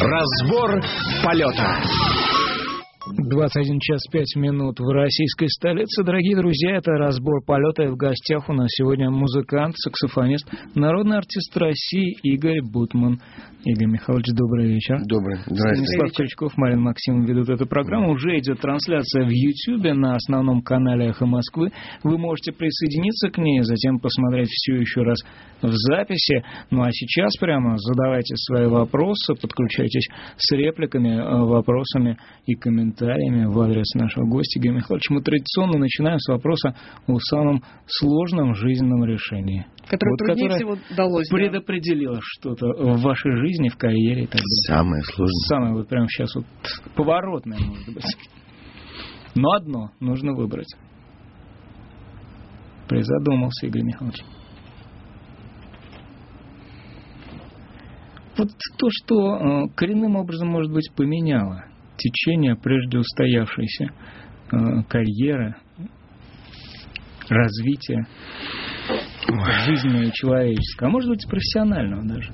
Разбор полета. 21 час 5 минут в российской столице. Дорогие друзья, это разбор полета. И в гостях у нас сегодня музыкант, саксофонист, народный артист России Игорь Бутман. Игорь Михайлович, добрый вечер. Добрый. Станислав Крючков, Марин Максимов ведут эту программу. Уже идет трансляция в YouTube на основном канале «Эхо Москвы». Вы можете присоединиться к ней, затем посмотреть все еще раз в записи. Ну а сейчас прямо задавайте свои вопросы, подключайтесь с репликами, вопросами и комментариями в адрес нашего гостя Игоря Михайловича. Мы традиционно начинаем с вопроса о самом сложном жизненном решении. Которое всего далось. Предопределило что-то в вашей жизни, в карьере и так далее. Самое сложное. Самое вот прямо сейчас вот поворотное, может быть. Но одно нужно выбрать. Призадумался Игорь Михайлович. Вот то, что коренным образом, может быть, поменяло течение прежде устоявшейся карьеры, развития жизненного и человеческого, а может быть, профессионального даже.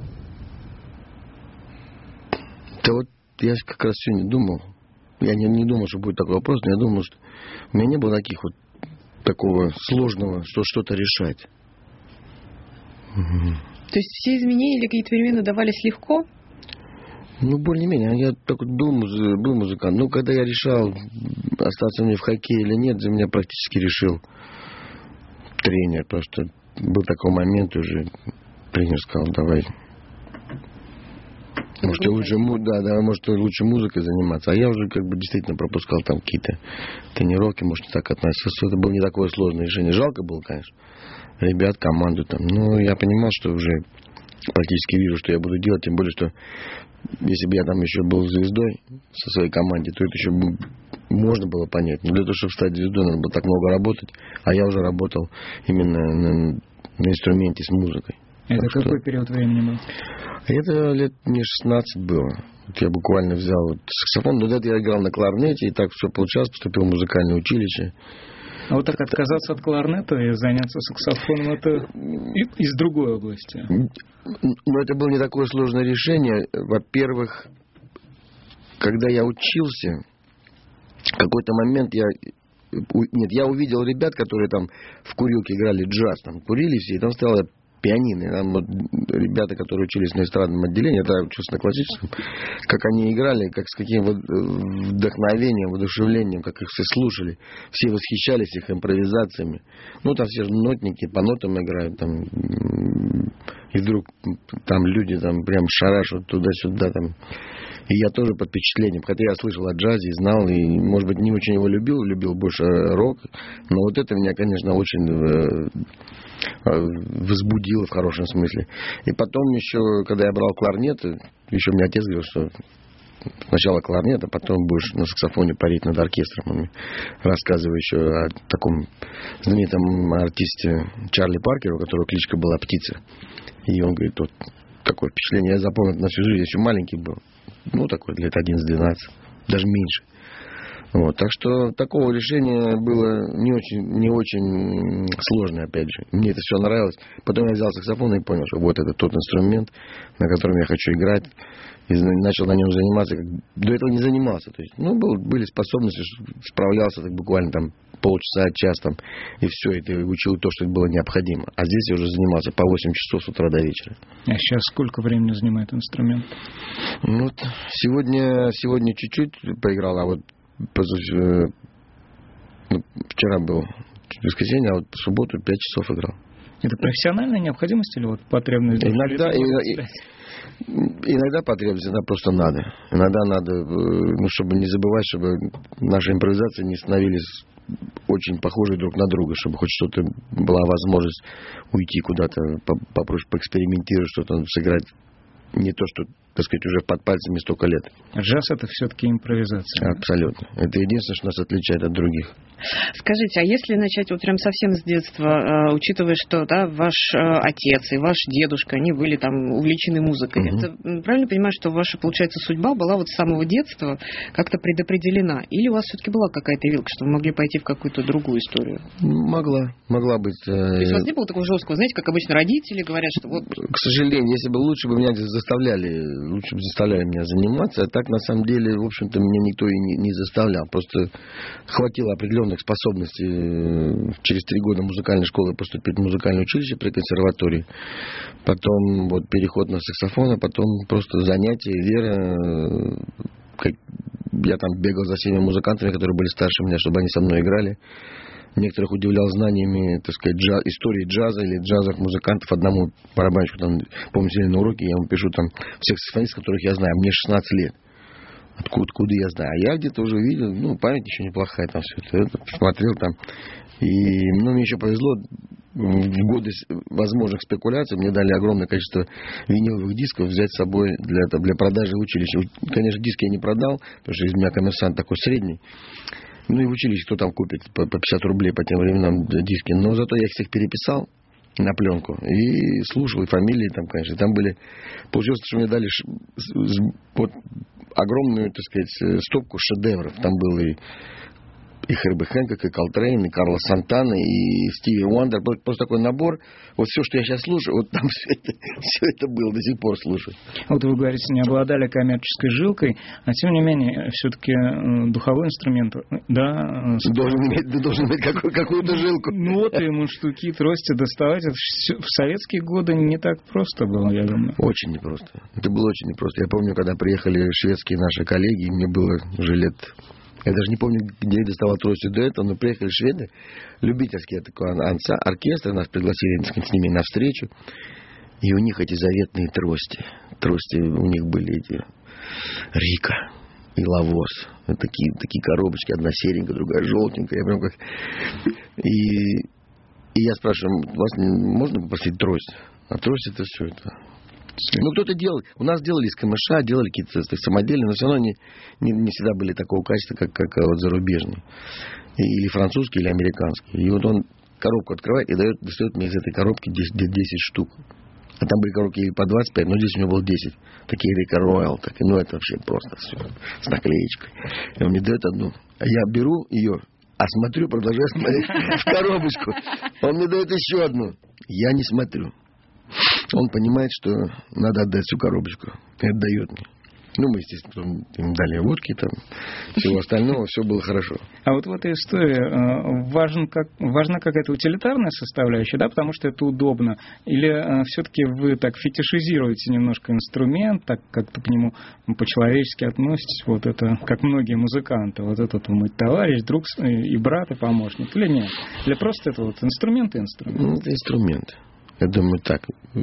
Да вот я как раз сегодня думал, я не думал, что будет такой вопрос, но я думал, что у меня не было такого сложного, что-то решать. То есть все изменения или какие-то перемены давались легко? Ну, более-менее. Я так вот был музыкант. Но когда я решал, остаться мне в хоккее или нет, за меня практически решил тренер. Потому что был такой момент уже, тренер сказал, давай. Может, лучше музыкой заниматься. А я уже действительно пропускал там какие-то тренировки, может, не так относился. Это было не такое сложное решение. Жалко было, конечно. Ребят, команду там. Но я понимал, что уже практически вижу, что я буду делать. Тем более, что если бы я там еще был звездой со своей командой, то это еще можно было понять. Но для того, чтобы стать звездой, надо было так много работать. А я уже работал именно на инструменте с музыкой. Это так какой период времени был? Это лет мне 16 было. Вот я буквально взял саксофон. Но до этого я играл на кларнете, и так все получалось. Поступил в музыкальное училище. А вот так отказаться от кларнета и заняться саксофоном, это из другой области? Но это было не такое сложное решение. Во-первых, когда я учился, в какой-то момент я увидел ребят, которые там в курилке играли джаз, там курили все, и там стояла пианино. И там вот ребята, которые учились на эстрадном отделении, я учился на классическом, как они играли, как с каким вдохновением, воодушевлением, как их все слушали. Все восхищались их импровизациями. Ну, там все же нотники по нотам играют, там, и вдруг там люди там прям шарашут туда-сюда, там. И я тоже под впечатлением, хотя я слышал о джазе и знал, и, может быть, не очень его любил больше рок, но вот это меня, конечно, очень возбудило в хорошем смысле. И потом еще, когда я брал кларнет, еще мне отец говорил, что сначала кларнет, а потом будешь на саксофоне парить над оркестром. Он рассказывая еще о таком знаменитом артисте Чарли Паркере, у которого кличка была «Птица». И он говорит, вот такое впечатление я запомнил на всю жизнь, я еще маленький был. Ну, такой, лет 11-12, даже меньше. Вот, так что такого решения было не очень сложное, опять же. Мне это все нравилось. Потом я взял саксофон и понял, что вот это тот инструмент, на котором я хочу играть. И начал на нем заниматься. До этого не занимался. То есть, были способности, справлялся так буквально там полчаса, час там, и все, и ты учил то, что было необходимо. А здесь я уже занимался по 8 часов с утра до вечера. А сейчас сколько времени занимает инструмент? Ну, сегодня чуть-чуть поиграл, а вот вчера был воскресенье, а вот в субботу 5 часов играл. Это профессиональная необходимость или вот потребность? Иногда потребность, иногда просто надо. Иногда надо, чтобы не забывать, чтобы наши импровизации не становились очень похожи друг на друга, чтобы хоть что-то была возможность уйти куда-то, поэкспериментировать, что-то сыграть. Не то, что, так сказать, уже под пальцами столько лет. Джаз — это все-таки импровизация. Абсолютно. Это единственное, что нас отличает от других. Скажите, а если начать вот прям совсем с детства, учитывая, что ваш отец и ваш дедушка, они были там увлечены музыкой, это правильно понимаю, что ваша, получается, судьба была вот с самого детства как-то предопределена? Или у вас все-таки была какая-то вилка, что вы могли пойти в какую-то другую историю? Могла быть. То есть у вас не было такого жесткого, знаете, как обычно родители говорят, что вот... К сожалению, если бы лучше бы меня заставляли лучше бы заставляли меня заниматься, а так, на самом деле, в общем-то, меня никто и не заставлял. Просто хватило определенных способностей через 3 года музыкальной школы поступить в музыкальное училище при консерватории. Потом вот переход на саксофон, а потом просто занятия, вера. Я там бегал за всеми музыкантами, которые были старше меня, чтобы они со мной играли. Некоторых удивлял знаниями, так сказать, истории джаза или джазовых музыкантов. Одному барабанщику, там, помню, сидели на уроке, я ему пишу там всех саксофонистов, которых я знаю. Мне 16 лет. Откуда я знаю? А я где-то уже видел, память еще неплохая, там все это посмотрел там. И мне еще повезло, в годы возможных спекуляций мне дали огромное количество виниловых дисков взять с собой для продажи в училище. Конечно, диски я не продал, потому что из меня коммерсант такой средний. И в училище кто там купит по 50 рублей по тем временам диски. Но зато я их всех переписал на пленку и слушал, и фамилии там, конечно. Там были... Получилось, что мне дали вот огромную, так сказать, стопку шедевров. Там был и Херби Хэнкок, и Колтрейн, и Карлос Сантана, и Стиви Уандер. Просто такой набор. Вот все, что я сейчас слушаю, вот там все это было, до сих пор слушаю. Вот вы говорите, не обладали коммерческой жилкой, а тем не менее, все-таки духовой инструмент, да... Должен иметь какую-то жилку. Ноты, мундштуки, трости доставать, это в советские годы не так просто было, я думаю. Очень непросто. Это было очень непросто. Я помню, когда приехали шведские наши коллеги, мне было уже лет... Я даже не помню, где я доставал трости до этого, но приехали шведы, любительский такой оркестр, нас пригласили с ними на встречу, и у них эти заветные трости. Трости у них были эти Рика и Лавос. Такие коробочки, одна серенькая, другая желтенькая. Я прям как... И я спрашиваю, вас можно попросить трость? А трость это все это... кто-то делал. У нас делали из камыша, делали какие-то самодельные, но все равно не всегда были такого качества, как вот зарубежные. Или французские, или американские. И вот он коробку открывает и достает мне из этой коробки 10 штук. А там были коробки по 25, но здесь у него было 10. Такие Рика Роял. Это вообще просто все. С наклеечкой. И он мне дает одну. А я беру ее, смотрю, продолжаю смотреть в коробочку. Он мне дает еще одну. Я не смотрю. Он понимает, что надо отдать всю коробочку. И отдает мне. Мы, естественно, им дали водки, там, всего остального, все было хорошо. А вот в этой истории важна какая-то утилитарная составляющая, да, потому что это удобно? Или все-таки вы так фетишизируете немножко инструмент, так как-то к нему по-человечески относитесь, вот это, как многие музыканты, вот этот мой товарищ, друг и брат, и помощник, или нет? Или просто это вот инструмент и инструмент? Это инструмент. Я думаю, так.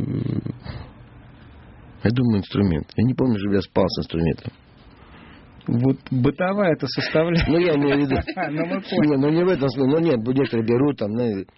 Я думаю, инструмент. Я не помню, чтобы я спал с инструментом. Вот бытовая это составляющая. Я имею в виду. Не в этом смысле. Нет, некоторые берут там.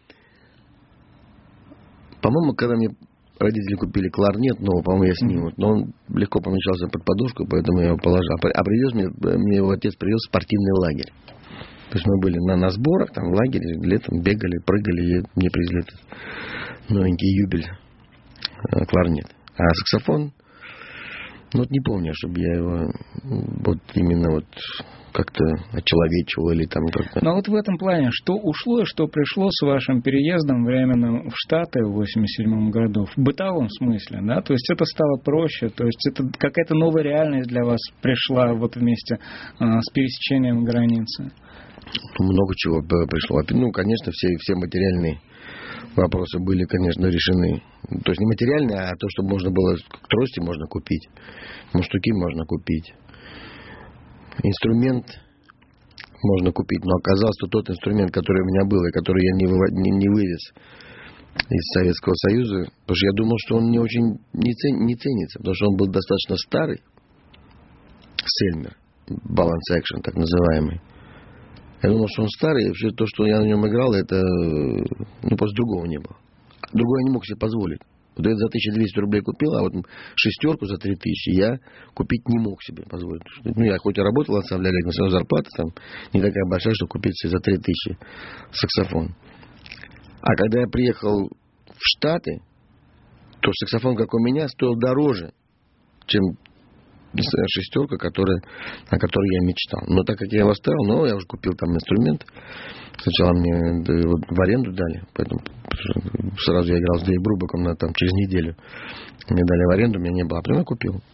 По-моему, когда мне родители купили кларнет новый, по-моему, я с ним. Но он легко помещался под подушку, поэтому я его положил. А привез мне его отец привез в спортивный лагерь. То есть мы были на сборах, там в лагере, летом бегали, прыгали, и мне привезли этот новенький юбиль кларнет. А саксофон, не помню, чтобы я его именно как-то очеловечивал или там как-то. Но вот в этом плане, что ушло и что пришло с вашим переездом временным в Штаты в 1987 году, в бытовом смысле, да? То есть это стало проще, то есть это какая-то новая реальность для вас пришла вместе с пересечением границы? Много чего пришло. Конечно, все материальные вопросы были, конечно, решены. То есть не материальные, а то, что можно было... Трости можно купить, мундштуки можно купить. Инструмент можно купить, но оказалось, что тот инструмент, который у меня был, и который я не вывез из Советского Союза, потому что я думал, что он не очень не ценится, потому что он был достаточно старый. Сельмер, Balance Action, так называемый. Я думал, что он старый, и вообще то, что я на нем играл, это просто другого не было. Другого я не мог себе позволить. Вот я за 1200 рублей купил, а шестерку за 3000 я купить не мог себе позволить. Я хоть и работал в ансамбле Олег, но все равно зарплата там не такая большая, чтобы купить себе за 3000 саксофон. А когда я приехал в Штаты, то саксофон, как у меня, стоил дороже, чем шестерка, о которой я мечтал. Но так как я его оставил, я уже купил там инструмент. Сначала мне в аренду дали, поэтому сразу я играл с Дэйв Брубаком через неделю. Мне дали в аренду, у меня не было, а потом я купил.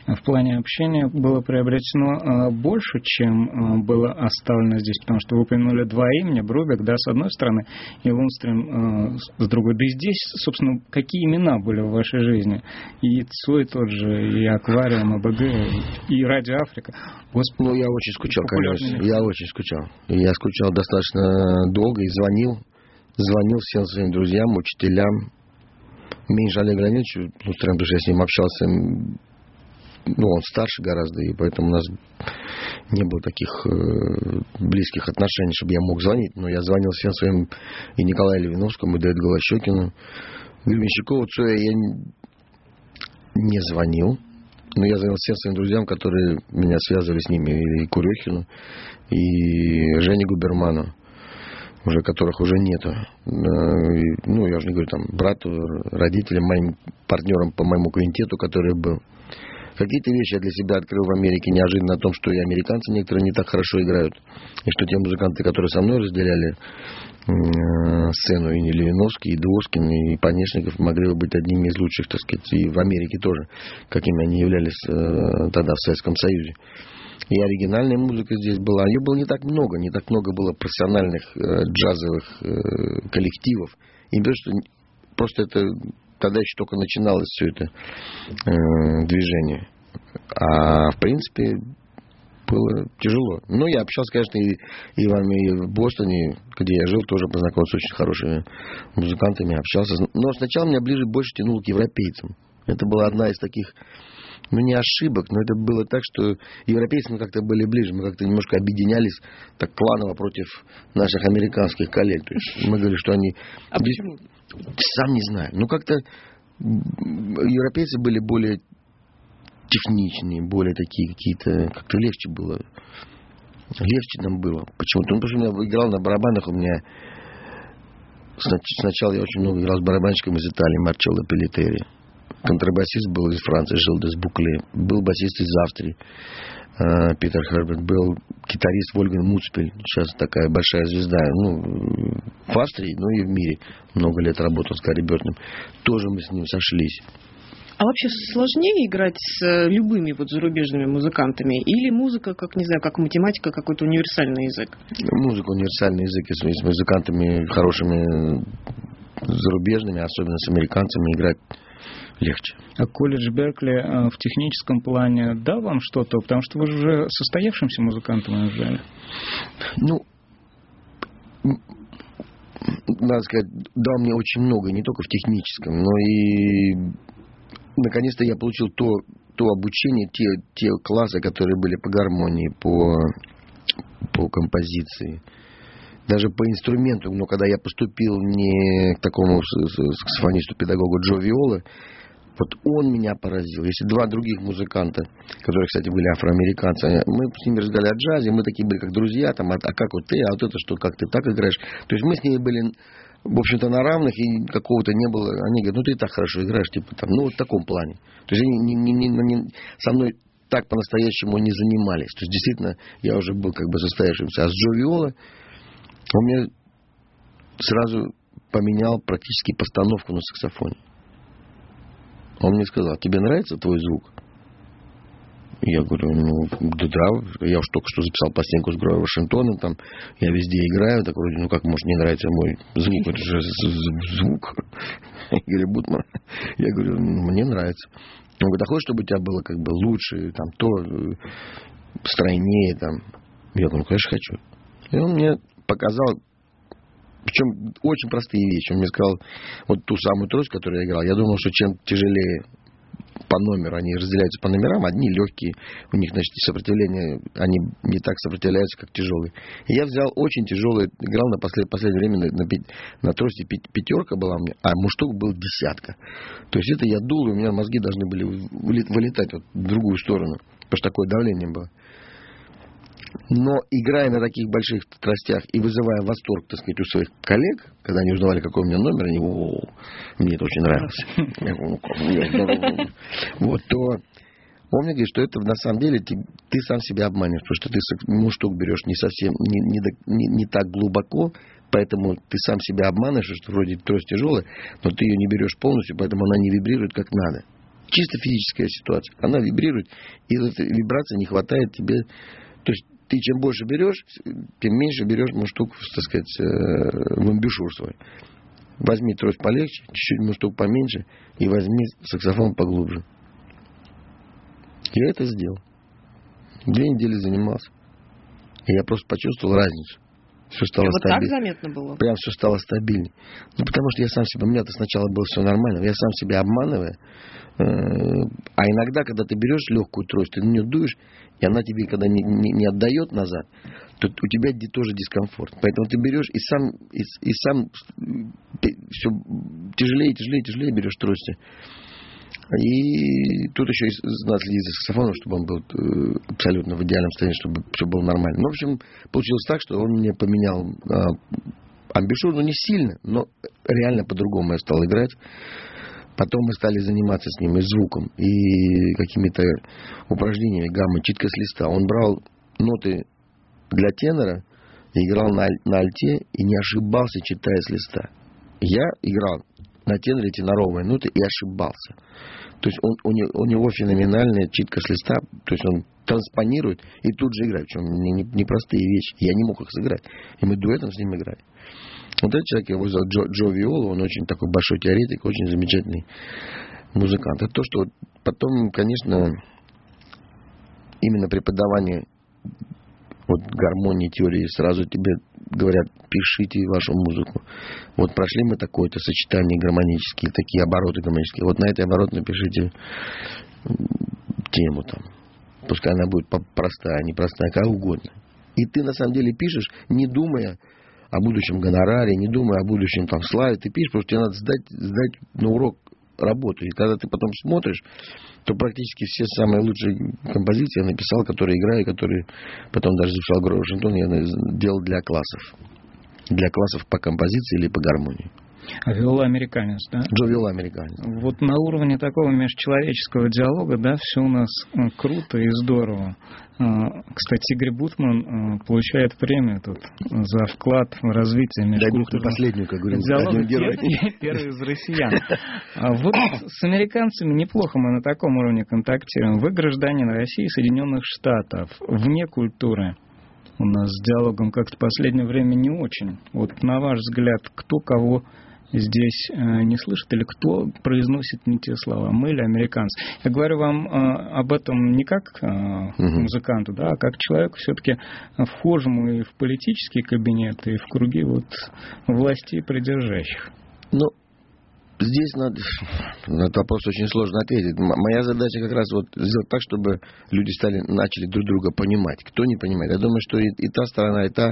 в плане общения было приобретено больше, чем было оставлено здесь? Потому что вы упомянули два имени, Брубек, да, с одной стороны, и Лундстрем с другой. Да и здесь, собственно, какие имена были в вашей жизни? И Цой тот же, и Аквариум, АБГ, и Радио Африка. Господи, я очень скучал, конечно. Я очень скучал. Я скучал достаточно долго и звонил всем своим друзьям, учителям. Меньше Олега Леонидовича, потому что я с ним общался, он старше гораздо, и поэтому у нас не было таких близких отношений, чтобы я мог звонить. Но я звонил всем своим, и Николаю Левиновскому, и Давиду Голощекину. Гребенщикову, Цоя я не звонил. Но я звонил всем своим друзьям, которые меня связывали с ними, и Курехину, и Жене Губерману, уже которых уже нету. Я уже не говорю, брату, родителям, моим партнерам по моему квинтету, который был. Какие-то вещи я для себя открыл в Америке неожиданно о том, что и американцы некоторые не так хорошо играют. И что те музыканты, которые со мной разделяли сцену, и Левиновский, и Доскин, и Панешников, могли бы быть одними из лучших, так сказать, и в Америке тоже, какими они являлись тогда в Советском Союзе. И оригинальная музыка здесь была. Ее было не так много было профессиональных джазовых коллективов. И просто это тогда еще только начиналось все это движение. А в принципе было тяжело. Но я общался, конечно, и в Бостоне, где я жил, тоже познакомился с очень хорошими музыкантами, общался. Но сначала меня больше тянуло к европейцам. Это была одна из таких, не ошибок, но это было так, что европейцы мы как-то были ближе, мы как-то немножко объединялись так кланово против наших американских коллег. То есть мы говорили, что они... А почему? Сам не знаю. Как-то европейцы были более техничнее, более такие какие-то... Как-то легче было. Легче нам было. Почему-то. Потому что я играл на барабанах, у меня... Сначала я очень много играл с барабанщиком из Италии, Марчелло Пеллетери. Контрабасист был из Франции, Жилдес Букле. Был басист из Австрии, Питер Херберт. Был гитарист Вольфганг Муцпель. Сейчас такая большая звезда. В Австрии, и в мире. Много лет работал с Гарри Бёртоном. Тоже мы с ним сошлись. А вообще сложнее играть с любыми зарубежными музыкантами? Или музыка, как математика, какой-то универсальный язык? Музыка универсальный язык. С музыкантами хорошими зарубежными, особенно с американцами, играть легче. А колледж Беркли в техническом плане дал вам что-то? Потому что вы же уже состоявшимся музыкантом неужели? Надо сказать, дал мне очень много, не только в техническом, но и наконец-то я получил то обучение, те классы, которые были по гармонии, по композиции, даже по инструменту. Но когда я поступил не к такому саксофонисту-педагогу Джо Виола, он меня поразил. Если два других музыканта, которые, кстати, были афроамериканцы, мы с ними разговаривали о джазе, мы такие были как друзья, а как ты, а это что, как ты так играешь. То есть мы с ними были, в общем-то, на равных, и какого-то не было. Они говорят, ты и так хорошо играешь, в таком плане. То есть они со мной так по-настоящему не занимались. То есть действительно я уже был состоявшимся. А с Джо Виола он мне сразу поменял практически постановку на саксофоне. Он мне сказал, тебе нравится твой звук? Я говорю, да, я уж только что записал пластинку с Гроя Вашингтона, я везде играю, так вроде, как может не нравится мой звук, это же звук. Игорь Бутман. Я говорю, мне нравится. Он говорит, а хочешь, чтобы у тебя было лучше, стройнее, Я говорю, конечно, хочу. И он мне показал, причем очень простые вещи. Он мне сказал, ту самую трость, которую я играл, я думал, что чем тяжелее по номеру, они разделяются по номерам, одни легкие, у них, сопротивление, они не так сопротивляются, как тяжелые. И я взял очень тяжелый, играл на последнее время на трости пятерка была у меня, а муштук был десятка. То есть это я дул, и у меня мозги должны были вылетать в другую сторону, потому что такое давление было. Но играя на таких больших тростях и вызывая восторг, у своих коллег, когда они узнавали, какой у меня номер, они, мне это очень нравилось. То он мне говорит, что это на самом деле ты сам себя обманешь, потому что ты муштук берешь не совсем, не так глубоко, поэтому ты сам себя обманываешь, что вроде трость тяжелая, но ты ее не берешь полностью, поэтому она не вибрирует как надо. чисто физическая ситуация. Она вибрирует, и этой вибрации не хватает тебе. То есть ты чем больше берешь, тем меньше берешь мундштук, так сказать, в амбушюр свой. Возьми трость полегче, чуть-чуть мундштук поменьше, и возьми саксофон поглубже. Я это сделал. 2 недели занимался. И я просто почувствовал разницу. Все стало вот стабильно. так заметно было? Прям все стало стабильнее. Ну, потому что я сам себя... У меня-то сначала было все нормально. Я сам себя обманываю. А иногда, когда ты берешь легкую трость, ты на нее дуешь, и она тебе, когда не отдает назад, то у тебя тоже дискомфорт. Поэтому ты берешь и сам все тяжелее и тяжелее и тяжелее берешь трости. И тут еще надо следить за саксофоном, чтобы он был абсолютно в идеальном состоянии, чтобы все было нормально. Ну, в общем, получилось так, что он мне поменял амбушюр, не сильно, но реально по-другому я стал играть. Потом мы стали заниматься с ним и звуком, и какими-то упражнениями, гаммой, читка с листа. Он брал ноты для тенора, играл на альте и не ошибался, читая с листа. Я играл на теноре теноровые ноты и ошибался. То есть у него феноменальная читка с листа, то есть он транспонирует и тут же играет. Причем непростые вещи. Я не мог их сыграть. И мы дуэтом с ним играли. Вот этот человек, его зовут Джо Виола, он очень такой большой теоретик, очень замечательный музыкант. Это то, что потом, конечно, именно преподавание вот гармонии, теории, сразу тебе говорят, пишите вашу музыку. Вот прошли мы такое-то сочетание гармонические, такие обороты гармонические. Вот на этой оборот напишите тему там. Пускай она будет простая, непростая, как угодно. И ты на самом деле пишешь, не думая о будущем гонораре, не думая о будущем там славе. Ты пишешь, потому что тебе надо сдать на урок работу. И когда ты потом смотришь, то практически все самые лучшие композиции я написал, которые играю, которые потом даже записал Грой Вашингтон, я делал для классов. Для классов по композиции или по гармонии. А Виола американец, да? Джо Виола американец. Вот на уровне такого межчеловеческого диалога, да, все у нас круто и здорово. Кстати, Игорь Бутман получает премию тут за вклад в развитие межкультурного последнюю, как говорил, диалога. Первый из россиян. Вот с американцами неплохо мы на таком уровне контактируем. Вы гражданин России и Соединенных Штатов. Вне культуры у нас с диалогом как-то в последнее время не очень. Вот на ваш взгляд, кто кого здесь не слышит или кто произносит не те слова, мы или американцы? Я говорю вам об этом не как музыканту, да, а как человеку все-таки вхожему и в политический кабинет, и в круги вот властей придержащих. Ну, здесь на этот вопрос очень сложно ответить. Моя задача как раз вот сделать так, чтобы люди начали друг друга понимать. Кто не понимает? Я думаю, что и та сторона, и та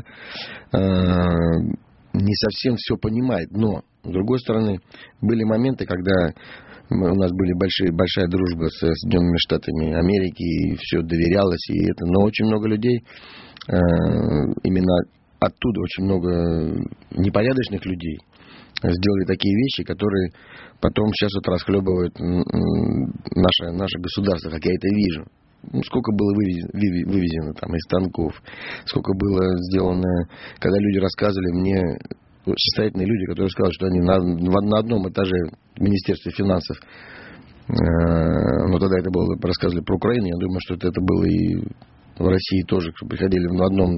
не совсем все понимает. Но, с другой стороны, были моменты, когда у нас была большая дружба с Соединенными Штатами Америки, и все доверялось, и это. Но очень много людей, именно оттуда очень много непорядочных людей, сделали такие вещи, которые потом сейчас вот расхлебывают наше государство, как я это вижу. Сколько было вывезено там из станков, сколько было сделано, когда люди рассказывали мне, состоятельные люди, которые сказали, что они на одном этаже Министерства финансов, но тогда это было, рассказывали про Украину, я думаю, что это было и в России тоже, что приходили на одном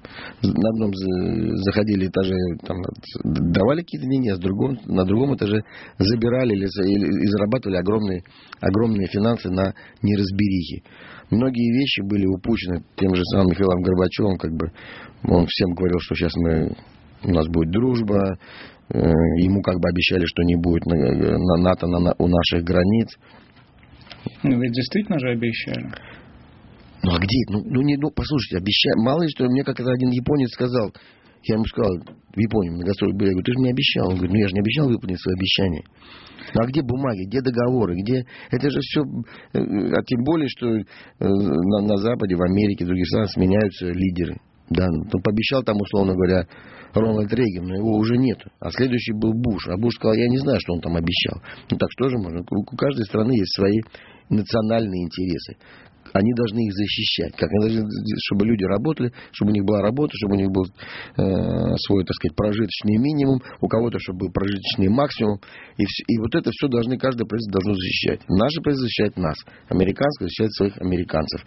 заходили этаже, там, давали какие-то деньги, а на другом этаже забирали или зарабатывали огромные финансы на неразберихе. Многие вещи были упущены тем же самым Михаилом Горбачевым, как бы он всем говорил, что сейчас у нас будет дружба, ему как бы обещали, что не будет НАТО у наших границ. Ну, ведь действительно же обещали. Ну, а где? Послушайте, мало ли, что мне как-то один японец сказал, я ему сказал, в Японии на гастроли были, я говорю, ты же не обещал. Он говорит, я же не обещал выполнить свои обещания. Ну, а где бумаги, где договоры, где... Это же все... А тем более, что на Западе, в Америке, в других странах сменяются лидеры. Да, он пообещал там, условно говоря, Рональд Рейган, но его уже нет. А следующий был Буш. А Буш сказал, я не знаю, что он там обещал. Ну, так что же можно? У каждой страны есть свои национальные интересы. они должны их защищать. Как они должны, чтобы люди работали, чтобы у них была работа, чтобы у них был свой, так сказать, прожиточный минимум, у кого-то, чтобы был прожиточный максимум. И вот это все каждое правительство должно защищать. Наше правительство защищает нас. Американское защищает своих американцев.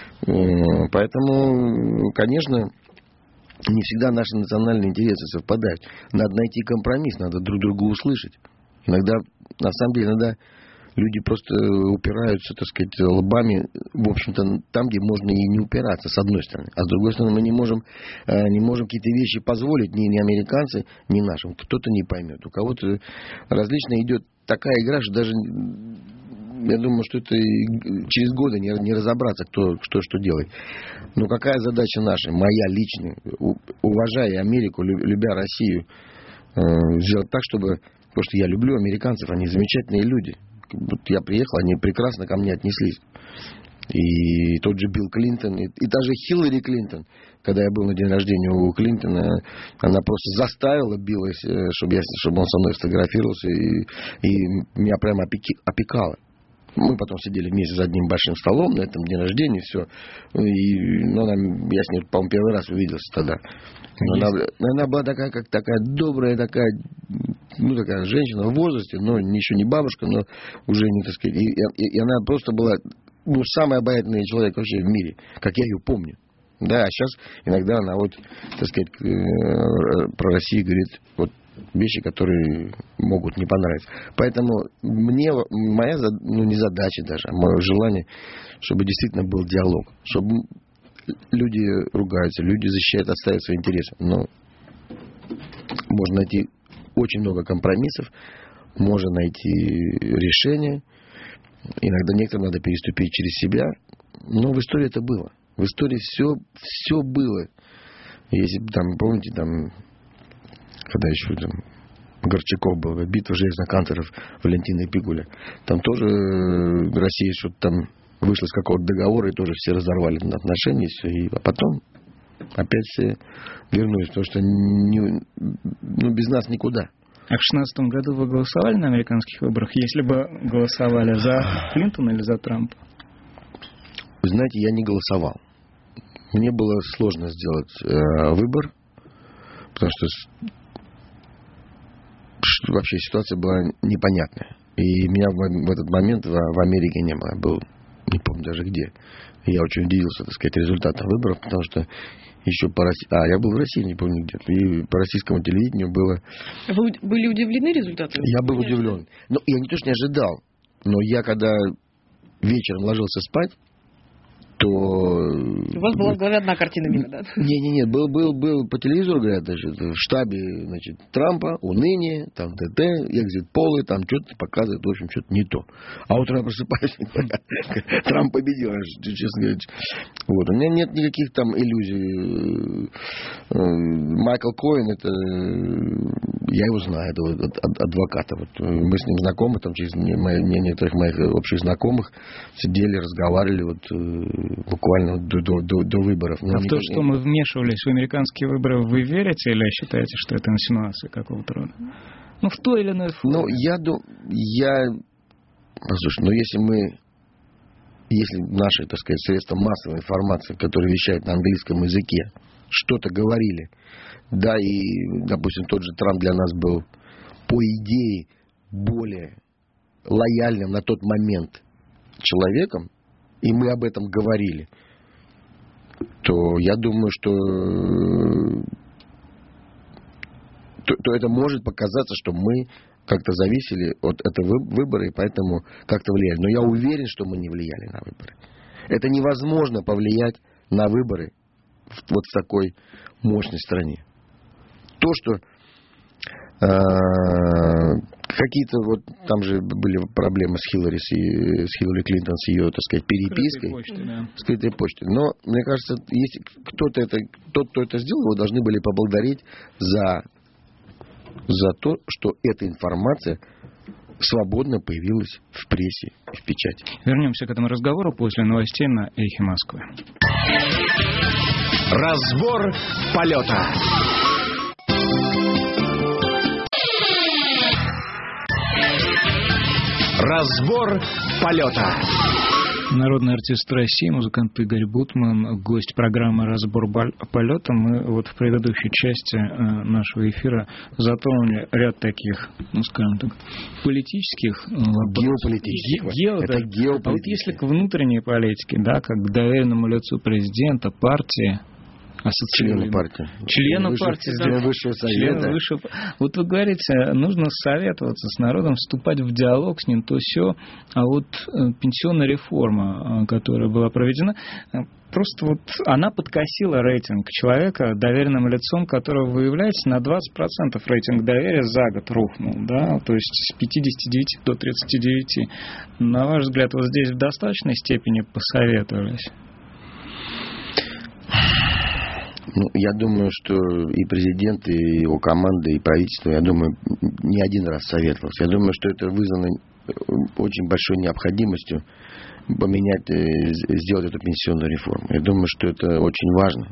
Поэтому, конечно, не всегда наши национальные интересы совпадают. Надо найти компромисс, надо друг друга услышать. Иногда, на самом деле, люди просто упираются, так сказать, лбами, в общем-то, там, где можно и не упираться, с одной стороны. А с другой стороны, мы не можем какие-то вещи позволить ни американцы, ни нашим. Кто-то не поймет. У кого-то различно идет такая игра, что даже, я думаю, что это через годы не разобраться, кто что делает. Но какая задача наша, моя личная, уважая Америку, любя Россию, сделать так, чтобы... Потому что я люблю американцев, они замечательные люди. Вот я приехал, они прекрасно ко мне отнеслись. И тот же Билл Клинтон, и та же Хиллари Клинтон, когда я был на день рождения у Клинтона, она просто заставила Билла, чтобы он со мной сфотографировался, и меня прямо опекала. Мы потом сидели вместе за одним большим столом на этом день рождения, все. Я с ней, по-моему, первый раз увиделся тогда. Она была такая добрая, такая женщина в возрасте, но еще не бабушка, но уже не, так сказать. И она просто была самый обаятельный человек вообще в мире, как я ее помню. Да, а сейчас иногда она так сказать, про Россию говорит вещи, которые могут не понравиться. Поэтому мне моя не задача даже, а мое желание, чтобы действительно был диалог, чтобы люди ругаются, люди защищают, отстаивают свои интересы. Но можно найти очень много компромиссов, можно найти решения. Иногда некоторым надо переступить через себя. Но в истории это было. В истории все было. Если помните, когда еще Горчаков был, битва железноканцеров Валентина и Пикуля, там тоже Россия что-то вышла из какого-то договора, и тоже все разорвали отношения, все, а потом опять все вернулись, потому что без нас никуда. А в 2016 году вы голосовали на американских выборах? Если бы голосовали за Клинтона или за Трампа? Вы знаете, я не голосовал. Мне было сложно сделать выбор, потому что вообще ситуация была непонятная. И меня в этот момент в Америке не было. Я был, не помню даже где. И я очень удивился, так сказать, результатам выборов, потому что еще по России... я был в России, не помню где. И по российскому телевидению было... Вы были удивлены результатами? Я был удивлен. Ну, я не то, что не ожидал, но я когда вечером ложился спать, то... У вас была в голове одна картина мира, да? Не, был по телевизору, говорят, в штабе, Трампа, уныние, ТТ, экзит-полы, что-то показывает, в общем, что-то не то. А утром я просыпаюсь, Трамп победил, честно говоря. У меня нет никаких иллюзий. Майкл Коэн, я его знаю, это адвоката. Мы с ним знакомы, через некоторых моих общих знакомых сидели, разговаривали, буквально до выборов. А в то, что мы вмешивались в американские выборы, вы верите или считаете, что это инсинуация какого-то рода? В той или иной форме. Послушай, если наши, так сказать, средства массовой информации, которые вещают на английском языке, что-то говорили, да, и, допустим, тот же Трамп для нас был, по идее, более лояльным на тот момент человеком, и мы об этом говорили, то я думаю, что это может показаться, что мы как-то зависели от этого выбора, и поэтому как-то влияли. Но я уверен, что мы не влияли на выборы. Это невозможно повлиять на выборы в такой мощной стране. То, что какие-то там же были проблемы с Хиллари Клинтон, с ее, так сказать, перепиской. Скрытой почтой. Но, мне кажется, если тот, кто это сделал, его должны были поблагодарить за то, что эта информация свободно появилась в прессе и в печати. Вернемся к этому разговору после новостей на Эхе Москвы. Разбор полета. Разбор полета. Народный артист России, музыкант Игорь Бутман, гость программы «Разбор полета». Мы вот в предыдущей части нашего эфира затронули ряд таких, ну, скажем так, политических вопросов. Геополитических. Это геополитических. А вот если к внутренней политике, да, как к доверенному лицу президента, партии, Члены партии. Члены партии. Члены Высшего Совета. Вот вы говорите, нужно советоваться с народом, вступать в диалог с ним, то все. А вот пенсионная реформа, которая была проведена, просто вот она подкосила рейтинг человека, доверенным лицом которого вы являетесь, на 20% рейтинг доверия за год рухнул, да, то есть с 59 до 39. На ваш взгляд, вот здесь в достаточной степени посоветовались? Ну, я думаю, что и президент, и его команда, и правительство, я думаю, не один раз советовался. Я думаю, что это вызвано очень большой необходимостью поменять, сделать эту пенсионную реформу. Я думаю, что это очень важно.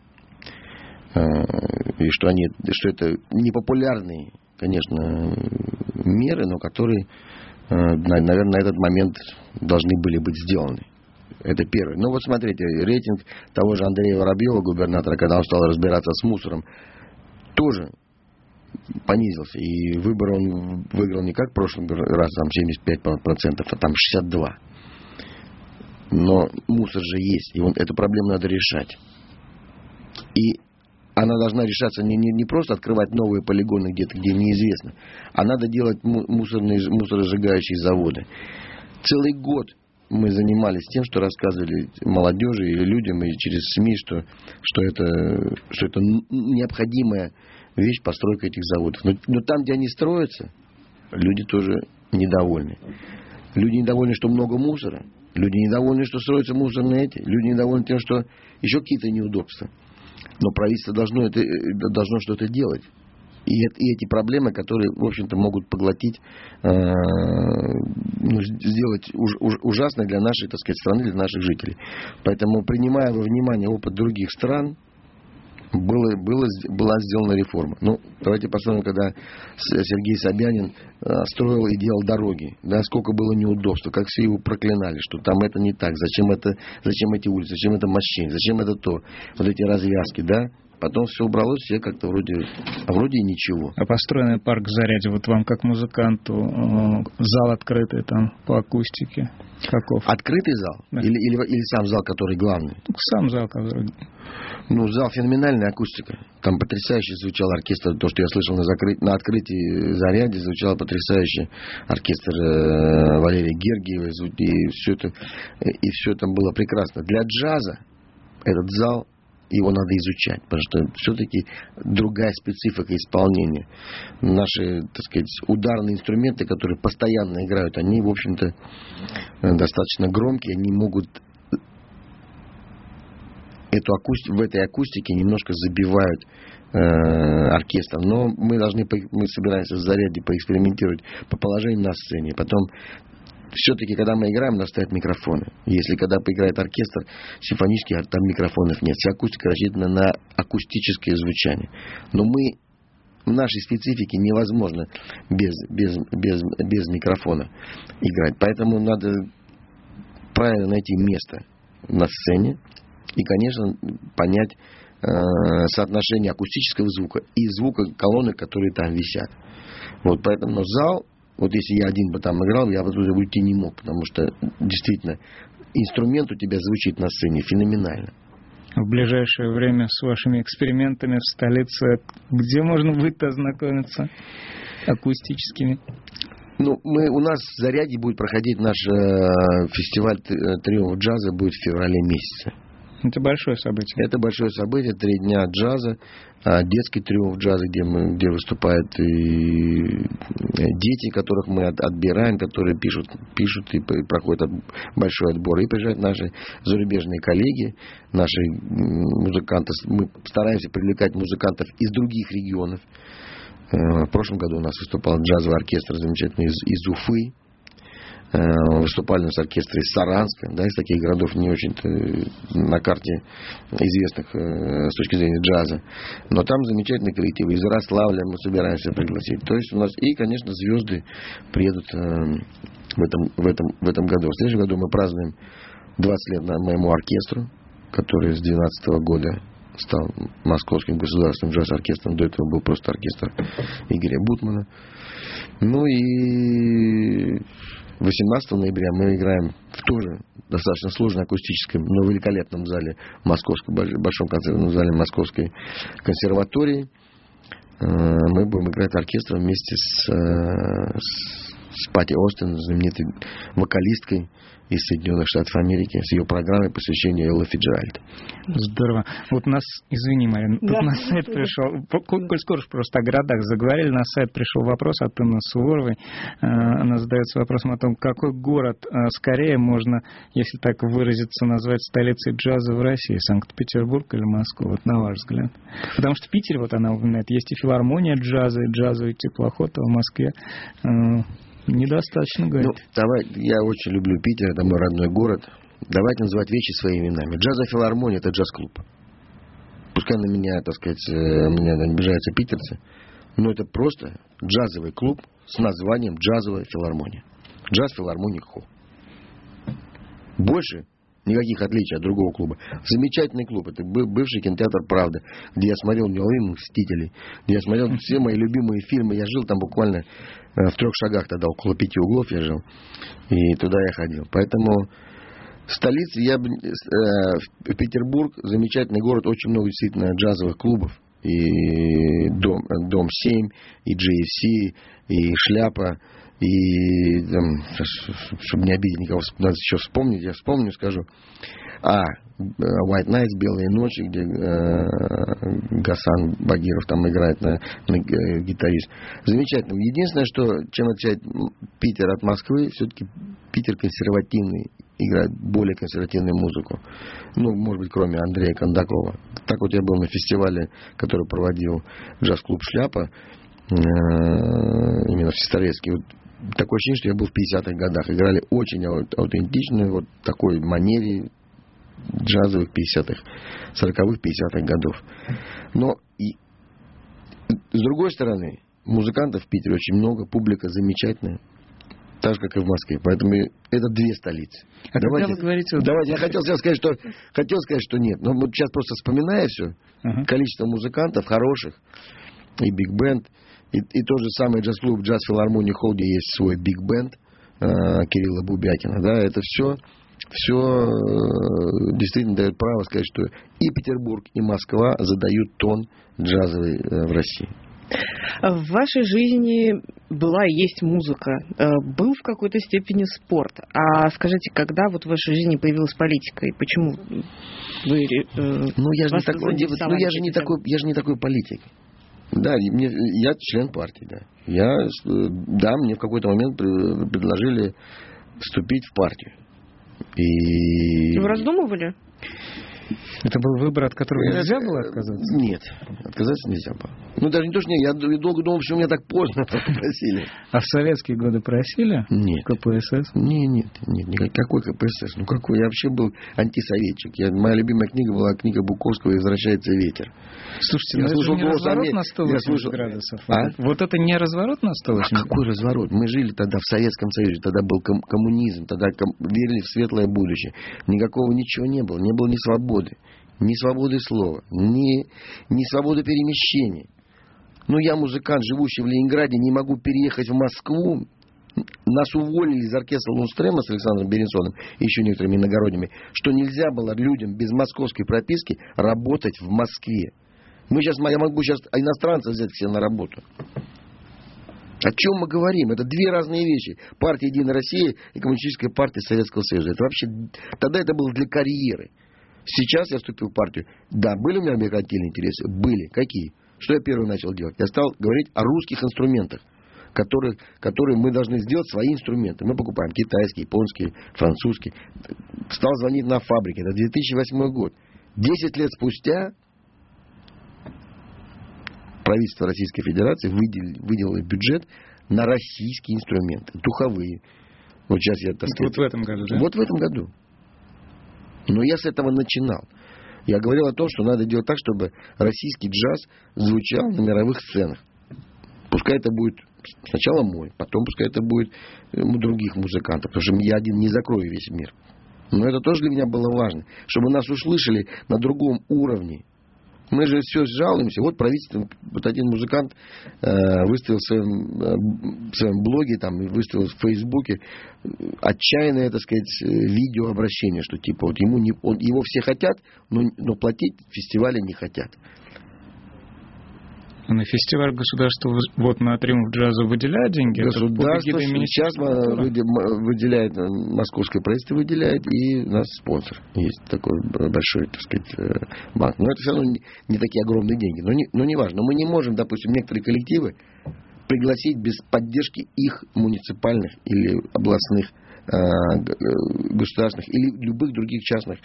И что это непопулярные, конечно, меры, но которые, наверное, на этот момент должны были быть сделаны. Это первое. Ну вот смотрите, рейтинг того же Андрея Воробьева, губернатора, когда он стал разбираться с мусором, тоже понизился. И выбор он выиграл не как в прошлый раз, там 75%, а там 62%. Но мусор же есть, и эту проблему надо решать. И она должна решаться не просто открывать новые полигоны где-то, где неизвестно, а надо делать мусоросжигающие заводы. Целый год мы занимались тем, что рассказывали молодежи и людям, и через СМИ, что это необходимая вещь, постройка этих заводов. Но там, где они строятся, люди тоже недовольны. Люди недовольны, что много мусора. Люди недовольны, что строятся мусорные эти. Люди недовольны тем, что еще какие-то неудобства. Но правительство должно что-то делать. И эти проблемы, которые, в общем-то, могут поглотить, сделать ужасной для нашей, так сказать, страны, для наших жителей. Поэтому, принимая во внимание опыт других стран, была сделана реформа. Ну, давайте посмотрим, когда Сергей Собянин строил и делал дороги, да, сколько было неудобств, как все его проклинали, что там это не так, зачем эти улицы, зачем это мощение, зачем это то, вот эти развязки, да. Потом все убралось, все как-то вроде и ничего. А построенный парк в Зарядье, вот вам как музыканту, зал открытый там по акустике, каков? Открытый зал? Да. Или сам зал, который главный? Сам зал, который... Ну, зал феноменальная акустика. Там потрясающе звучал оркестр. То, что я слышал на открытии Зарядье, звучал потрясающе оркестр Валерия Гергиева. И все это было прекрасно. Для джаза этот зал, его надо изучать, потому что все-таки другая специфика исполнения. Наши, так сказать, ударные инструменты, которые постоянно играют, они, в общем-то, достаточно громкие, они могут в этой акустике немножко забивают оркестр. Но мы собираемся в Зарядье поэкспериментировать по положению на сцене. Потом все-таки, когда мы играем, у нас стоят микрофоны. Если когда поиграет оркестр симфонический, там микрофонов нет. Вся акустика рассчитана на акустическое звучание. Но в нашей специфике невозможно без микрофона играть. Поэтому надо правильно найти место на сцене и, конечно, понять соотношение акустического звука и звука колонок, которые там висят. Вот поэтому зал... Вот если я один бы там играл, я бы туда уйти не мог, потому что действительно инструмент у тебя звучит на сцене феноменально. В ближайшее время с вашими экспериментами в столице, где можно будет ознакомиться акустическими? Ну, у нас в Зарядье будет проходить наш фестиваль «Триумф джаза», будет в феврале месяце. Это большое событие. Это большое событие, 3 дня джаза, детский триумф джаза, где выступают и дети, которых мы отбираем, которые пишут и проходят большой отбор. И приезжают наши зарубежные коллеги, наши музыканты. Мы стараемся привлекать музыкантов из других регионов. В прошлом году у нас выступал джазовый оркестр замечательный из Уфы. Выступали у нас оркестры из Саранска, да, из таких городов не очень-то на карте известных с точки зрения джаза. Но там замечательные коллективы. Из Ярославля мы собираемся пригласить. То есть у нас и, конечно, звезды приедут в этом году. В следующем году мы празднуем 20 лет моему оркестру, который с 2012 года стал Московским государственным джаз-оркестром. До этого был просто оркестр Игоря Бутмана. Ну и 18 ноября мы играем в тоже достаточно сложном акустическом, но великолепном зале Московской, большом концертном зале Московской консерватории. Мы будем играть оркестром вместе с Пати Остин, знаменитой вокалисткой из Соединенных Штатов Америки, с ее программой посвящения Эллы Фиджеральд. Здорово. Вот нас, извини, Марин, тут на сайт пришел, коль скоро просто о городах заговорили, на сайт пришел вопрос от Инны Суворовой. Она задается вопросом о том, какой город скорее можно, если так выразиться, назвать столицей джаза в России, Санкт-Петербург или Москва, вот на ваш взгляд. Потому что в Питере, вот она упоминает, есть и филармония джаза, и джазовый теплоход, а в Москве недостаточно, говорит. Ну, давай, я очень люблю Питер, это мой родной город. Давайте называть вещи своими именами. Джазовая филармония — это джаз-клуб. Пускай на меня, так сказать, меня обижаются питерцы, но это просто джазовый клуб с названием «Джазовая филармония». Джаз-филармония Хо. Больше никаких отличий от другого клуба. Замечательный клуб. Это бывший кинотеатр «Правда», где я смотрел «Неуловимых мстителей», где я смотрел все мои любимые фильмы. Я жил там буквально в 3 шагах тогда, около 5 углов я жил. И туда я ходил. Поэтому столица, Петербург, замечательный город, очень много действительно джазовых клубов. И Дом 7, и GFC, и Шляпа, и чтобы не обидеть никого, надо еще вспомнить, я вспомню, скажу. White Nights, Белые ночи, где Гасан Багиров там играет на гитарист. Замечательно. Единственное, что чем отличает Питер от Москвы, все-таки Питер консервативный, играет более консервативную музыку. Ну, может быть, кроме Андрея Кондакова. Так вот я был на фестивале, который проводил джаз-клуб «Шляпа», именно в Сестрорецке. Вот такое ощущение, что я был в 50-х годах. Играли очень аутентично, вот такой манере джазовых 50-х, 40-х, 50-х годов. Но и с другой стороны, музыкантов в Питере очень много, публика замечательная, так же, как и в Москве. Поэтому это две столицы. Давайте, вы говорите... Давайте, я хотел сказать, что нет. Но вот сейчас просто вспоминая все, количество музыкантов хороших, и биг-бенд, и тот же самый джаз-клуб «Джаз-филармония Холл», где есть свой биг-бенд Кирилла Бубякина. Да, это все действительно дает право сказать, что и Петербург, и Москва задают тон джазовый в России. В вашей жизни была и есть музыка, был в какой-то степени спорт. А скажите, когда вот в вашей жизни появилась политика и почему вы? Я же не такой политик. Да, я член партии, да. Мне в какой-то момент предложили вступить в партию. И... Вы раздумывали? Это был выбор, от которого нельзя было отказаться? Нет, отказаться нельзя было. Ну, даже не то, что нет. Я долго думал, что меня так поздно просили. А в советские годы просили? Нет. КПСС? Нет. Какой КПСС? Ну, какой? Я вообще был антисоветчик. Моя любимая книга была книга Буковского «Возвращается ветер». Слушайте, это же не разворот на 180 градусов. Вот это не разворот на 180 градусов? Какой разворот? Мы жили тогда в Советском Союзе, тогда был коммунизм, тогда верили в светлое будущее. Ничего не было. Не было ни свободы, ни свободы слова, ни свободы перемещения. Ну, я музыкант, живущий в Ленинграде, не могу переехать в Москву. Нас уволили из оркестра Лунстрема с Александром Беренсоном и еще некоторыми иногородними, что нельзя было людям без московской прописки работать в Москве. Я могу сейчас иностранцев взять все на работу. О чем мы говорим? Это две разные вещи. Партия «Единая Россия» и Коммунистическая партия Советского Союза. Это вообще... Тогда это было для карьеры. Сейчас я вступил в партию. Да, были у меня меркантильные интересы? Были. Какие? Что я первый начал делать? Я стал говорить о русских инструментах, которые мы должны сделать свои инструменты. Мы покупаем китайские, японские, французские. Стал звонить на фабрики. Это 2008 год. 10 лет спустя правительство Российской Федерации выделило бюджет на российские инструменты, духовые. Вот сейчас я... Вот в этом году, да? Вот в этом году. Но я с этого начинал. Я говорил о том, что надо делать так, чтобы российский джаз звучал на мировых сценах. Пускай это будет сначала мой, потом пускай это будет у других музыкантов, потому что я один не закрою весь мир. Но это тоже для меня было важно, чтобы нас услышали на другом уровне. Мы же все жалуемся. Вот правительство, вот один музыкант выставил в своем блоге, там, выставил в Фейсбуке отчаянное, так сказать, видеообращение, что типа вот его все хотят, но платить фестивали не хотят. На фестиваль государство вот на «Триумф джаза» выделяет деньги? Государство сейчас выделяет, московское правительство выделяет, и у нас спонсор есть такой большой, так сказать, банк. Но это все равно не такие огромные деньги. Но не важно. Мы не можем, допустим, некоторые коллективы пригласить без поддержки их муниципальных или областных, государственных или любых других частных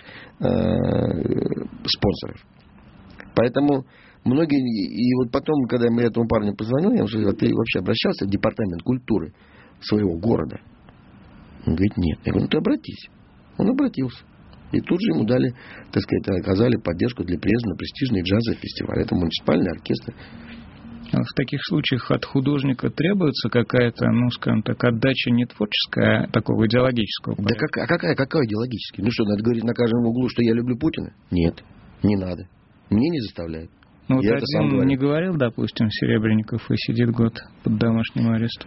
спонсоров. Поэтому многие, и вот потом, когда я этому парню позвонил, я ему сказал: ты вообще обращался в департамент культуры своего города? Он говорит: нет. Я говорю: ну ты обратись. Он обратился. И тут же ему дали, так сказать, оказали поддержку для приезда на престижный джазовый фестиваль. Это муниципальный оркестр. А в таких случаях от художника требуется какая-то, ну, скажем так, отдача не творческая, а такого идеологического порядка? Да какая идеологическая? Ну что, надо говорить на каждом углу, что я люблю Путина? Нет, не надо. Мне не заставляют. Ну, вот один не говорил, допустим, Серебренников и сидит год под домашним арестом.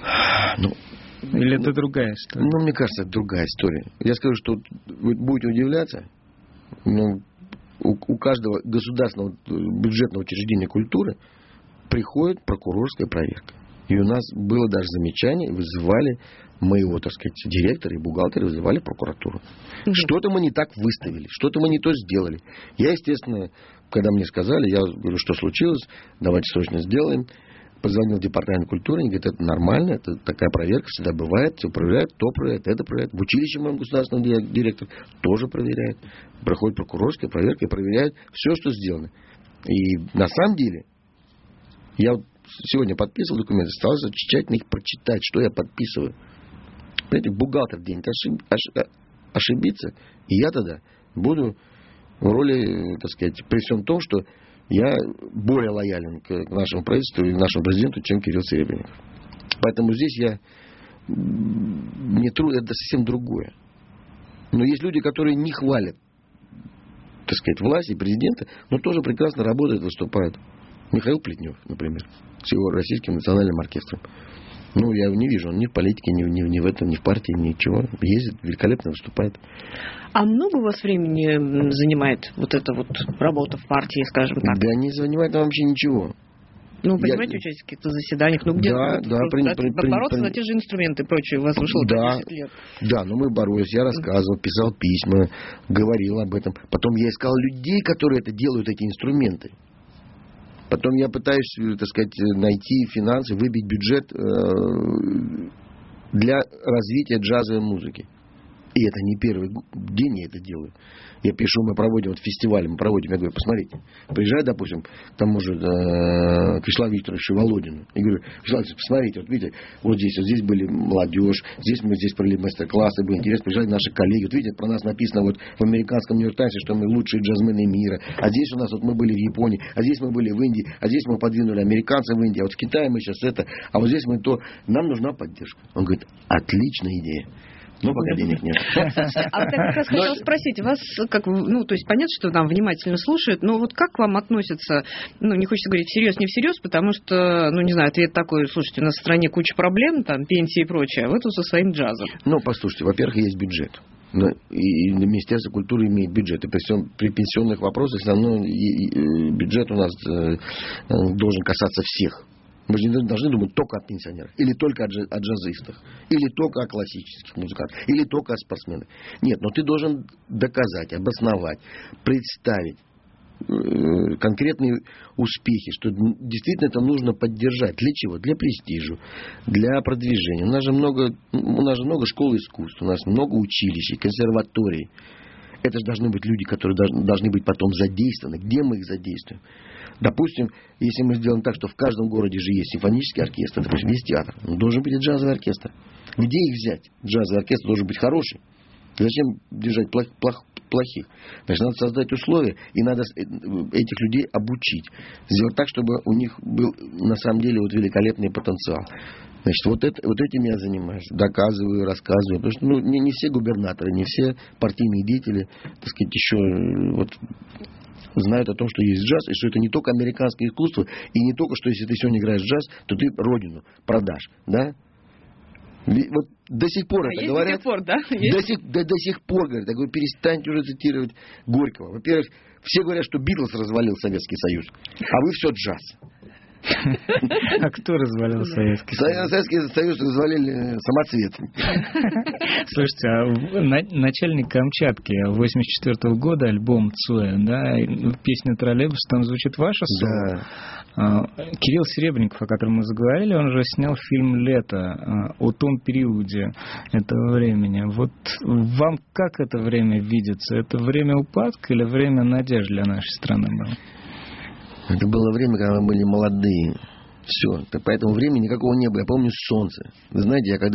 Или это другая история? Ну, мне кажется, это другая история. Я скажу, что вы будете удивляться, но у каждого государственного бюджетного учреждения культуры приходит прокурорская проверка. И у нас было даже замечание, вызывали моего, так сказать, директора и бухгалтера, вызывали в прокуратуру. Что-то мы не так выставили, что-то мы не то сделали. Я, естественно, когда мне сказали, я говорю: что случилось, давайте срочно сделаем. Позвонил в департамент культуры, они говорят: это нормально, это такая проверка всегда бывает, все проверяют, то проверяет, это проверяет. В училище моем государственном директор тоже проверяет. Проходит прокурорская проверка и проверяет все, что сделано. И на самом деле, я сегодня подписывал документы, старался тщательно их прочитать, что я подписываю. Понимаете, бухгалтер где-нибудь ошибиться, и я тогда буду в роли, так сказать, при всем том, что я более лоялен к нашему правительству и нашему президенту, чем Кирилл Серебренников. Поэтому здесь мне трудно, это совсем другое. Но есть люди, которые не хвалят, так сказать, власть и президента, но тоже прекрасно работают, выступают. Михаил Плетнев, например, с его Российским национальным оркестром. Ну, я его не вижу, он ни в политике, ни в этом, ни в партии, ничего. Ездит, великолепно выступает. А много у вас времени занимает вот эта вот работа в партии, скажем так? Да не занимает вообще ничего. Ну, понимаете, участие в каких-то заседаниях, ну где-то бороться за те же инструменты и прочее. У вас вышло 10 лет. Да, но мы боролись, я рассказывал, писал письма, говорил об этом. Потом я искал людей, которые это делают, эти инструменты. Потом я пытаюсь, так сказать, найти финансы, выбить бюджет для развития джазовой музыки. И это не первый день я это делаю. Я пишу, мы проводим фестиваль, я говорю: посмотрите, приезжает, допустим, к тому же к Вячеславу Викторовичу Володину, и говорю: Вячеслав Викторович, посмотрите, вот видите, вот здесь были молодежь, здесь провели мастер-классы, было интересно, приезжали наши коллеги, вот видите, про нас написано вот в американском Нью-Йорк Таймсе, что мы лучшие джазмены мира, а здесь у нас вот мы были в Японии, а здесь мы были в Индии, а здесь мы подвинули американцев в Индии, а вот в Китае мы сейчас это, а вот здесь мы то, нам нужна поддержка. Он говорит: отличная идея. Ну, пока денег нет. А я как раз хотела спросить, вас как, ну, то есть понятно, что там внимательно слушают, но вот как к вам относятся, ну, не хочется говорить всерьез, не всерьез, потому что, ну, не знаю, ответ такой: слушайте, у нас в стране куча проблем, там, пенсии и прочее, а вы тут со своим джазом. Ну, послушайте, во-первых, есть бюджет. И Министерство культуры имеет бюджет. И при пенсионных вопросах все равно бюджет у нас должен касаться всех. Мы же не должны думать только о пенсионерах, или только о джазистах, или только о классических музыкантах, или только о спортсменах. Нет, но ты должен доказать, обосновать, представить конкретные успехи, что действительно это нужно поддержать. Для чего? Для престижа, для продвижения. У нас же много школ искусств, у нас много училищ, консерваторий. Это же должны быть люди, которые должны быть потом задействованы. Где мы их задействуем? Допустим, если мы сделаем так, что в каждом городе же есть симфонический оркестр, допустим, есть театр, должен быть и джазовый оркестр. Где их взять? Джазовый оркестр должен быть хороший. Зачем держать плохих? Значит, надо создать условия, и надо этих людей обучить. Сделать так, чтобы у них был на самом деле вот великолепный потенциал. Значит, вот этим я занимаюсь. Доказываю, рассказываю. Потому что не все губернаторы, не все партийные деятели, так сказать, еще вот знают о том, что есть джаз, и что это не только американское искусство, и не только, что если ты сегодня играешь джаз, то ты родину продашь. Да? Вот до сих пор это говорят. До сих пор, да? До сих пор говорят. Я говорю, перестаньте уже цитировать Горького. Во-первых, все говорят, что Битлз развалил Советский Союз, а вы все джаз. А кто развалил Советский Союз? Советский Союз развалили самоцветами. Слушайте, а начальник Камчатки 84 года, альбом Цоя, да, песня «Троллейбус», там звучит ваше соло. Да. Кирилл Серебренников, о котором мы заговорили, он же снял фильм «Лето» о том периоде этого времени. Вот вам как это время видится? Это время упадка или время надежды для нашей страны было? Это было время, когда мы были молодые. Все. Поэтому времени никакого не было. Я помню солнце. Вы знаете, когда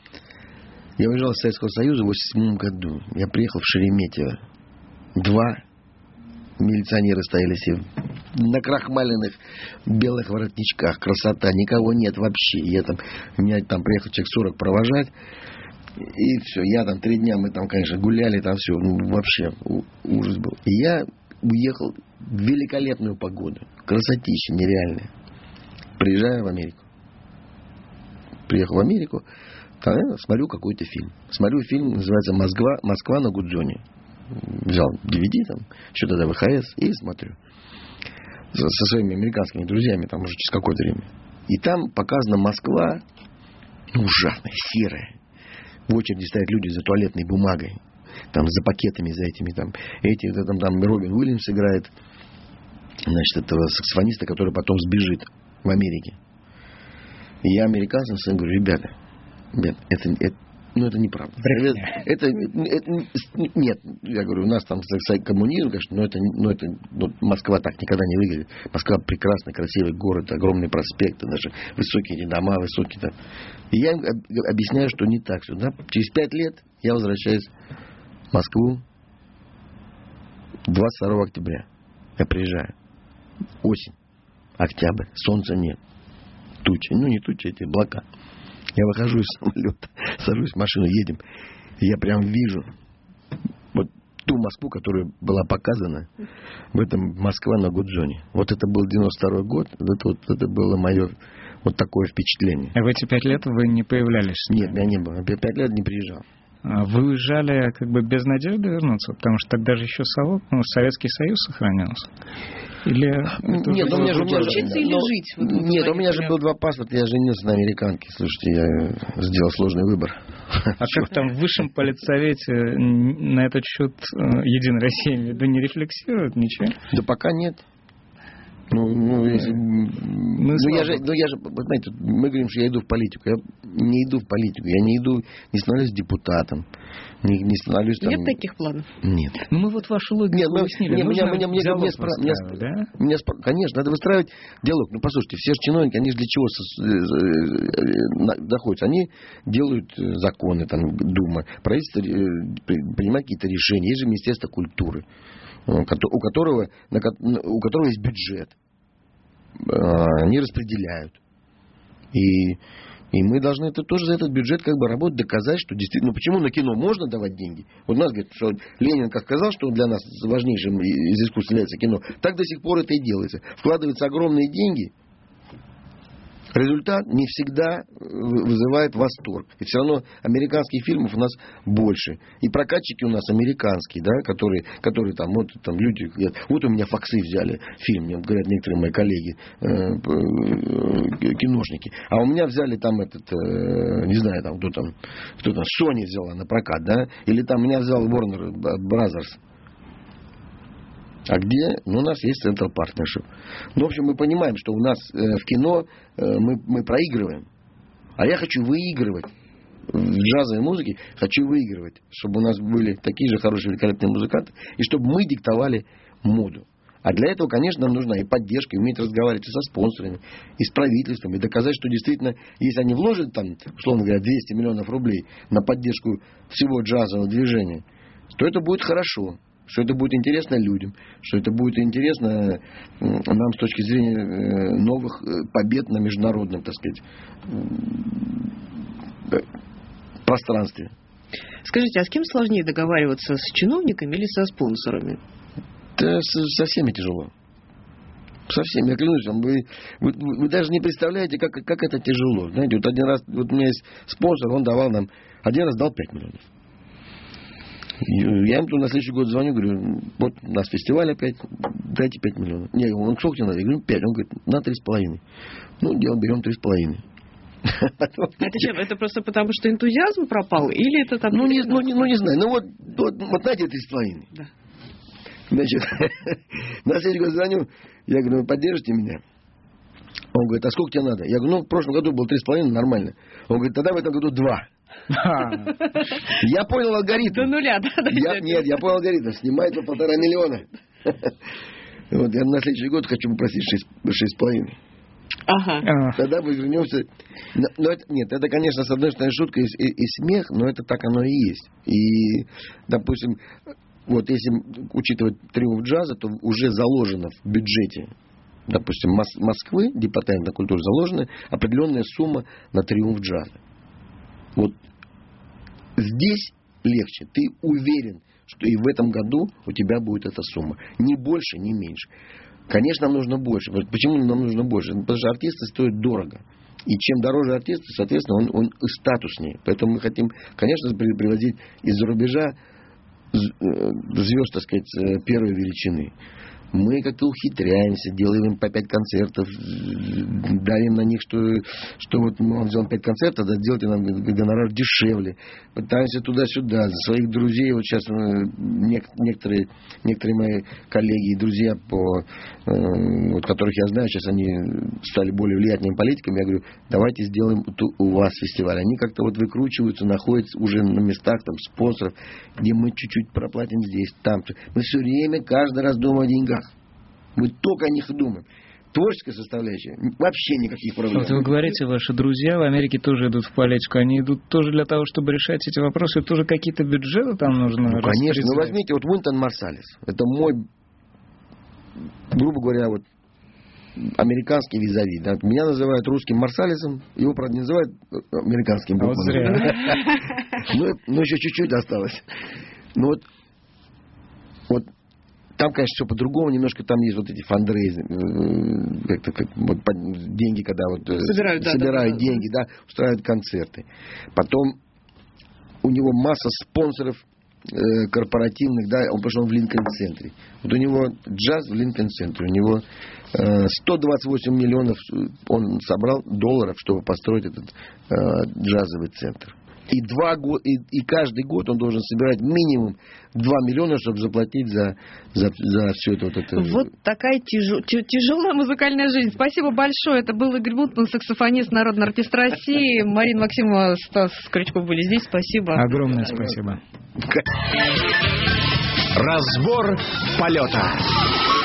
я уезжал из Советского Союза в 1987 году, я приехал в Шереметьево. 2 милиционера стояли все на крахмаленных белых воротничках. Красота. Никого нет вообще. Меня там приехал человек 40 провожать. И все. Я там 3 дня, мы там, конечно, гуляли. Там все. Вообще ужас был. И я уехал в великолепную погоду. Красотища нереальная. Приезжаю в Америку. Приехал в Америку, смотрю какой-то фильм. Смотрю фильм, называется «Москва на Гудзоне». Взял DVD, там, что тогда ВХС, и смотрю. Со своими американскими друзьями, там уже через какое-то время. И там показана Москва ужасная, серая. В очереди стоят люди за туалетной бумагой. Там за пакетами, за этими там. Там Робин Уильямс играет, значит, этого саксофониста, который потом сбежит в Америке. И я американцам своим говорю, ребята, это неправда. Нет, я говорю, у нас там коммунизм, конечно, но Москва так никогда не выглядит. Москва прекрасный, красивый город, огромные проспекты, наши высокие дома, высокие там. И я им объясняю, что не так все. Да? Через 5 лет я возвращаюсь в Москву 22 октября. Я приезжаю. Осень, октябрь, солнца нет. Тучи. Не тучи, эти облака. Я выхожу из самолета, сажусь в машину, едем. И я прям вижу вот ту Москву, которая была показана в этом «Москва на Гудзоне». Вот это был 92 год. Это было мое вот такое впечатление. А в эти 5 лет вы не появлялись? Нет, меня не было. 5 лет не приезжал. Вы уезжали как бы без надежды вернуться? Потому что тогда же еще Советский Союз сохранялся. Или нет, у меня же учиться или жить? Нет, у меня же был 2 паспорта, я женился на американке. Слушайте, я сделал сложный выбор. А как там в высшем политсовете на этот счет Единая Россия не рефлексирует ничего? Да пока нет. Я же, знаете, мы говорим, что я иду в политику. Я не иду в политику. Я не становлюсь депутатом. Не становлюсь там... Нет таких планов? Нет. Мы вот вашу логику выяснили. Конечно, надо выстраивать диалог. Послушайте, все же чиновники, они же для чего доходят? Они делают законы, там, Дума, правительство принимает какие-то решения. Есть же Министерство культуры, у которого есть бюджет. Они распределяют. И мы должны тоже за этот бюджет как бы работать, доказать, что действительно... почему на кино можно давать деньги? Вот у нас говорят, что Ленин как сказал, что для нас важнейшим из искусств является кино, так до сих пор это и делается. Вкладываются огромные деньги. Результат не всегда вызывает восторг. И все равно американских фильмов у нас больше. И прокатчики у нас американские, да, которые там люди говорят, вот у меня фоксы взяли фильм, мне говорят некоторые мои коллеги, киношники. А у меня взяли там не знаю, там кто там, Sony взяла на прокат, да, или там меня взял Warner Brothers. А где? У нас есть Central Partnership. В общем, мы понимаем, что у нас в кино мы проигрываем. А я хочу выигрывать. В джазовой музыке хочу выигрывать. Чтобы у нас были такие же хорошие, великолепные музыканты. И чтобы мы диктовали моду. А для этого, конечно, нам нужна и поддержка, и уметь разговаривать и со спонсорами, и с правительством, и доказать, что действительно, если они вложат там, условно говоря, 200 миллионов рублей на поддержку всего джазового движения, то это будет хорошо, что это будет интересно людям, что это будет интересно нам с точки зрения новых побед на международном, так сказать, пространстве. Скажите, а с кем сложнее договариваться, с чиновниками или со спонсорами? Да, со всеми тяжело. Со всеми, я клянусь вам, вы даже не представляете, как это тяжело. Знаете, вот один раз, вот у меня есть спонсор, он давал нам, один раз дал 5 миллионов. Я ему на следующий год звоню, говорю, вот у нас фестиваль опять, дайте 5 миллионов. Не, он сколько тебе надо? Я говорю, 5. Он говорит, на 3,5. Ну, берем 3,5. Это просто потому, что энтузиазм пропал? Или это там... Ну, не знаю. Ну, вот знаете, 3,5. Да. Значит, на следующий год звоню, я говорю, вы поддержите меня? Он говорит, а сколько тебе надо? Я говорю, в прошлом году было 3,5, нормально. Он говорит, тогда в этом году 2. Я понял алгоритм. До нуля, да? Нет, я понял алгоритм. Снимает по 1,5 миллиона. Вот, я на следующий год хочу попросить 6,5. Ага. Тогда мы вернемся. Но это, конечно, с одной стороны шутка и смех, но это так оно и есть. И, допустим, вот если учитывать триумф джаза, то уже заложено в бюджете, допустим, Москвы, департамента культуры, заложена определенная сумма на триумф джаза. Вот здесь легче. Ты уверен, что и в этом году у тебя будет эта сумма. Ни больше, ни меньше. Конечно, нам нужно больше. Почему нам нужно больше? Потому что артисты стоят дорого. И чем дороже артист, соответственно, он статуснее. Поэтому мы хотим, конечно, привозить из-за рубежа звезд, так сказать, первой величины. Мы как-то ухитряемся, делаем им по 5 концертов, давим на них, что вот мы сделаем 5 концертов, да, сделайте нам гонорар дешевле. Пытаемся туда-сюда. За своих друзей, вот сейчас некоторые мои коллеги и друзья, вот, которых я знаю, сейчас они стали более влиятельными политиками, я говорю, давайте сделаем у вас фестиваль. Они как-то вот выкручиваются, находятся уже на местах там спонсоров, где мы чуть-чуть проплатим здесь, там. Мы все время, каждый раз думаем о деньгах. Мы только о них и думаем. Творческая составляющая, вообще никаких проблем. Вот вы говорите, ваши друзья в Америке тоже идут в политику. Они идут тоже для того, чтобы решать эти вопросы. Тоже какие-то бюджеты там нужно распределять? Конечно. Ну, возьмите, вот Уинтон Марсалис. Это мой, грубо говоря, вот американский визави. Да? Меня называют русским Марсалисом. Его, правда, не называют американским Букманом. Вот зря. Ну, еще чуть-чуть осталось. Ну, вот там, конечно, все по-другому. Немножко там есть вот эти фандрейзы, вот деньги, когда вот собирают деньги, да, устраивают концерты. Потом у него масса спонсоров корпоративных, да, потому что он в Линкольн-центре. Вот у него джаз в Линкольн-центре. У него 128 миллионов он собрал долларов, чтобы построить этот джазовый центр. И каждый год он должен собирать минимум 2 миллиона, чтобы заплатить за все это. Вот такая тяжелая музыкальная жизнь. Спасибо большое. Это был Игорь Бунтман, саксофонист, народный артист России. Марина Максимова, Стас Крючков были здесь. Спасибо. Огромное спасибо. Разбор полета.